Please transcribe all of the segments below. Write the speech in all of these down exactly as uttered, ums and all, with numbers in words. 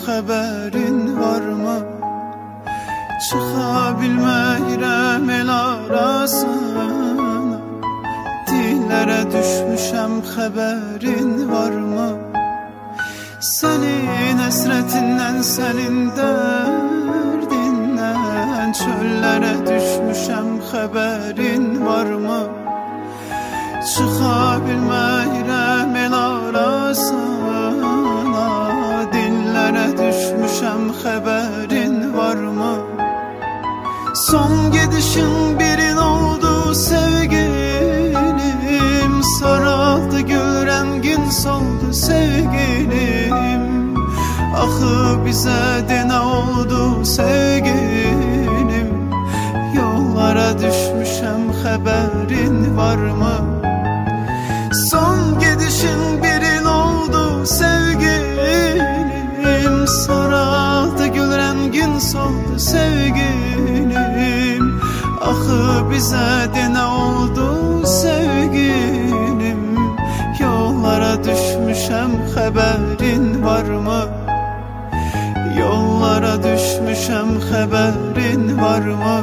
xəbərin varmı? Çıxa bilməyirəm el arasına, dillərə düşmüşəm xəbərin varmı? Sənin əsrətindən, sənin dərdindən çöllərə düşmüşəm xəbərin varmı? Çıxa bilməyirəm el arasına, dillərə düşmüşəm xəbərin varmı? Son gedişin birin oldu sevgilim, saraldı gül rəngin soldu sevgilim. Axı bizə denə oldu sevgilim, yollara düşmüşəm xəbərin varmı? Son gedişin birin oldu sevgilim, saraldı gül rəngin soldu sevgilim. Axı bizə denə oldu sevgilim, yollara düşmüşəm xəbərin varmı? Yollara düşmüşəm xəbərin varmı?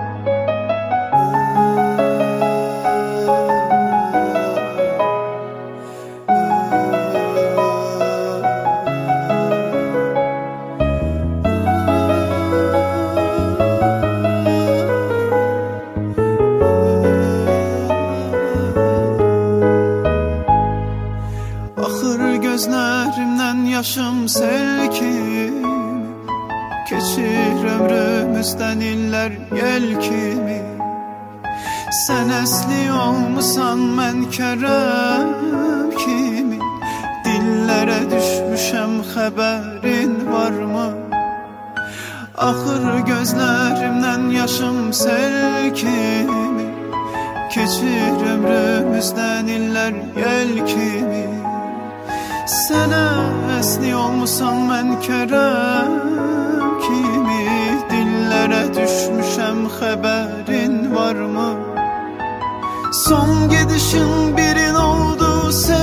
Axır gözlərimdən yaşım sel kimi, keçir ömrümüzdən illər yel kimi. Sən əsli olmusan, mən kərəm kimi, dillərə düşmüşəm xəbərin varmı? Axır gözlərimdən yaşım sel kimi, keçir ömrümüzdən illər yel kimi. Sən əsli olmusan, mən kərəm kimi, dillərə düşmüşəm xəbərin varmı? Son gedişin birin oldu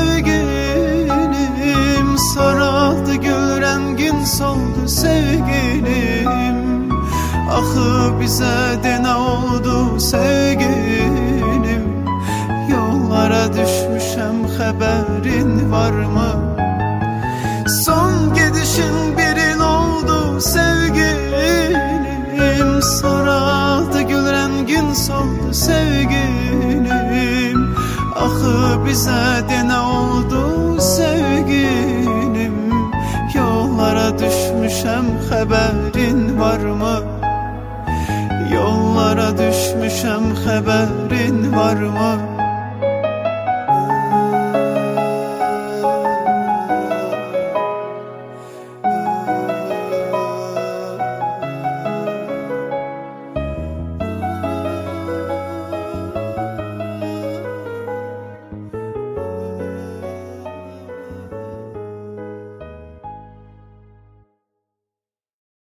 sevgilim, saraldı gül rəngin soldu sevgilim. Axı bizə denə oldu sevgilim, yollara düşmüşəm xəbərin varmı? Son gedişin birin oldu sevgilim, saraldı gül rəngin soldu sevgilim. Axı bizə denə oldu sevgilim, yollara düşmüşəm xəbərin varmı? Yollara düşmüşəm xəbərin varmı?